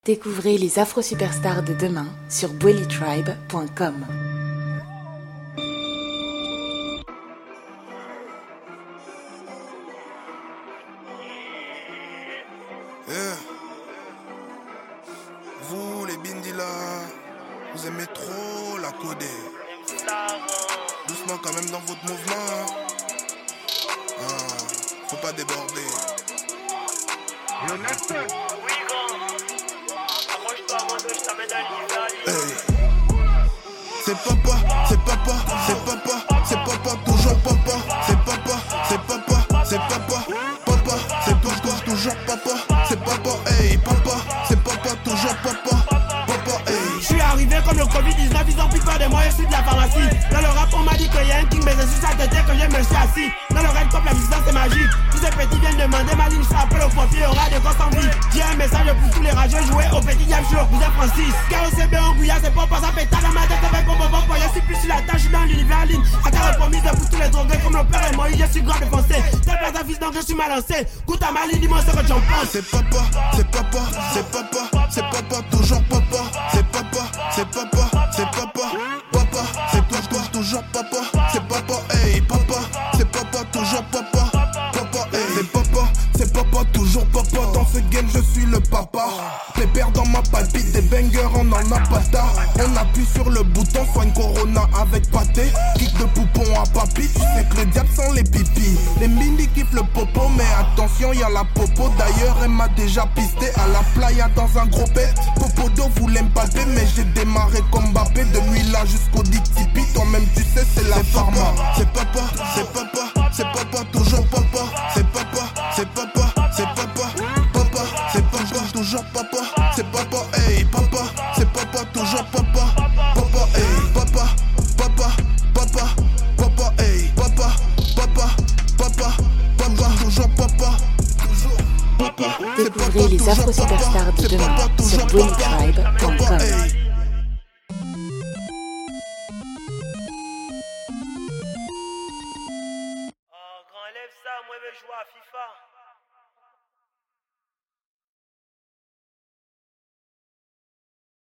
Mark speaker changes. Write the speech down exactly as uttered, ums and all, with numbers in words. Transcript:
Speaker 1: Découvrez les afro-superstars de demain sur bweli tribe point com.
Speaker 2: Yeah. Vous les bindi là, vous aimez trop la coder. Doucement quand même dans votre mouvement. Ah, faut pas déborder. Hey. C'est papa, c'est papa, c'est papa, c'est papa, toujours papa, c'est papa, c'est papa, c'est papa, papa, c'est papa, toujours papa, c'est papa, hey, papa, c'est papa, toujours papa, papa, hey.
Speaker 3: Je suis arrivé comme le covid dix-neuf, ils ont pris peur de moi, je suis de la pharmacie. Dans le rap on m'a dit qu'il y a un king, mais c'est sur sa tête que je me suis assis. Dans le rap comme la musique c'est magique. Tous ces petits viennent demander ma ligne, je rappelle au pompier, aura de grosses envies. J'ai un message pour tous les rageux, jouer au petit diable, je suis le cousin Francis. Car au C B en Gouya, c'est pas pour ça pétard dans ma tête avec mon bonbon. Je suis plus sur la tâche, je suis dans l'univers en ligne. À ta repromise pour tous les drogués, comme le père et moi, je suis grand défoncé. Tel pas ta fils, donc je suis mal lancé. Goûte à ma ligne, dis-moi ce que j'en pense.
Speaker 2: C'est papa, c'est papa, c'est papa, c'est papa, toujours papa, c'est papa, c'est papa, c'est papa, papa, c'est toi, toi, toujours papa, c'est papa, hey, papa, c'est papa, toujours papa, papa, hey, c'est papa, c'est papa, toujours papa, dans ce game je suis le papa, pépère dans ma palpite, des bangers on en a pas tard, on appuie sur le bouton, soigne Corona avec pâté, kick de poupon à papy, tu sais que le diable sent les pipis, les mini kiffent le popo, mais attention y'a la popo, d'ailleurs elle m'a déjà pisté à la playa dans un gros pet, Popodo voulait me palper, mais j'ai démarré comme Mbappé, de nuit là jusqu'au dit Tipeee, toi-même tu sais c'est la pharma, c'est papa, c'est papa, c'est papa, toujours papa, c'est papa, c'est papa, c'est papa, papa, c'est papa, toujours papa, c'est papa, hey, papa, c'est papa, toujours papa, papa, hey, papa, papa, papa, papa, hey, papa, papa, papa, papa, toujours papa, toujours papa, c'est papa,
Speaker 1: Découvrez les
Speaker 2: toujours
Speaker 1: afro-superstars
Speaker 2: papa,
Speaker 1: de
Speaker 2: c'est
Speaker 1: demain
Speaker 2: papa,
Speaker 1: sur
Speaker 2: toujours
Speaker 1: bweli
Speaker 2: papa,
Speaker 1: tribe point
Speaker 2: papa,
Speaker 1: com.
Speaker 2: hey.
Speaker 3: Oh, grand lève ça, moi je vais jouer à FIFA.